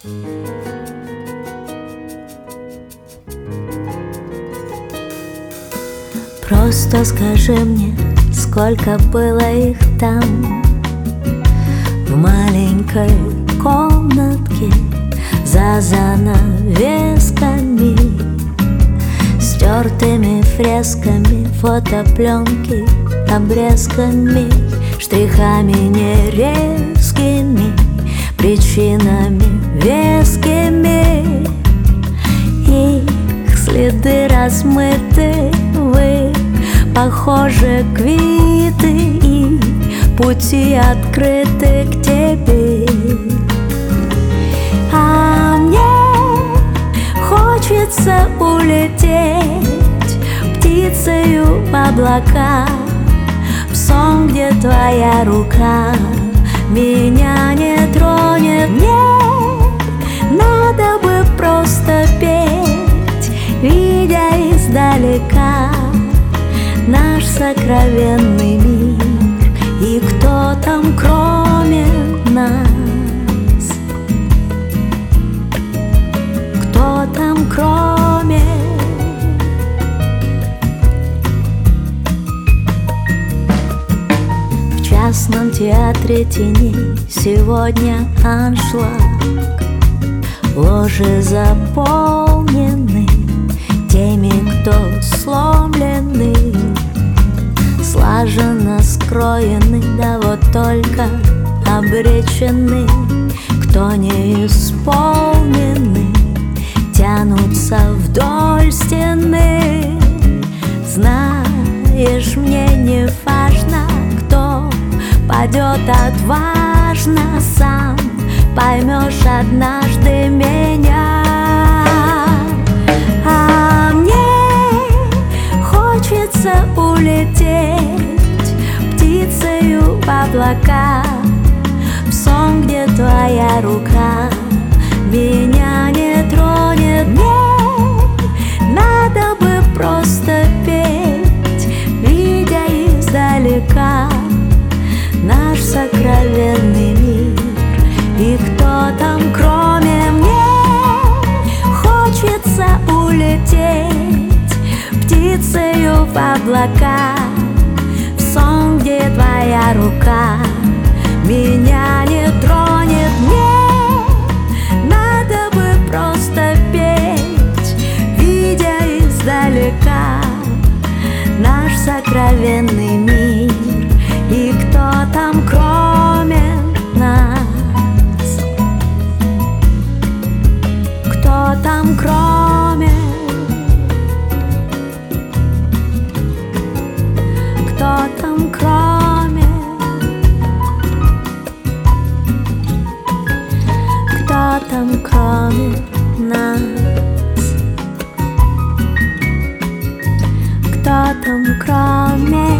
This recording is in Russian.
Просто скажи мне, сколько было их там, в маленькой комнатке за занавесками, стертыми фресками, фотопленки, обрезками, штрихами нерезкими, причинами вескими. Их следы размыты, вы похожи квиты, и пути открыты к тебе. А мне хочется улететь птицею в облака, в сон, где твоя рука меня не тронет. Мне надо бы просто петь, видя издалека наш сокровенный мир. И кто там кроме нас? Кто там кроме? В частном театре теней сегодня аншлаг. Ложи заполнены теми, кто сломлены, слаженно скроены, да вот только обречены. Кто не исполнены, тянутся вдоль стены. Знаешь, мне не важно, кто падет отважно, сам поймешь однажды меня. А мне хочется улететь птицею в облака, в сон, где твоя рука меня не тронет. Мне надо бы просто петь, видя издалека наш сокровенный мир. И кто там кроме? Мне хочется улететь птицею в облака, в сон, где твоя рука меня не тронет. Мне надо бы просто петь, видя издалека наш сокровенный мир. И кто там кроме нас? Кто там кроме? Кто там кроме? Кто там кроме нас? Кто там кроме?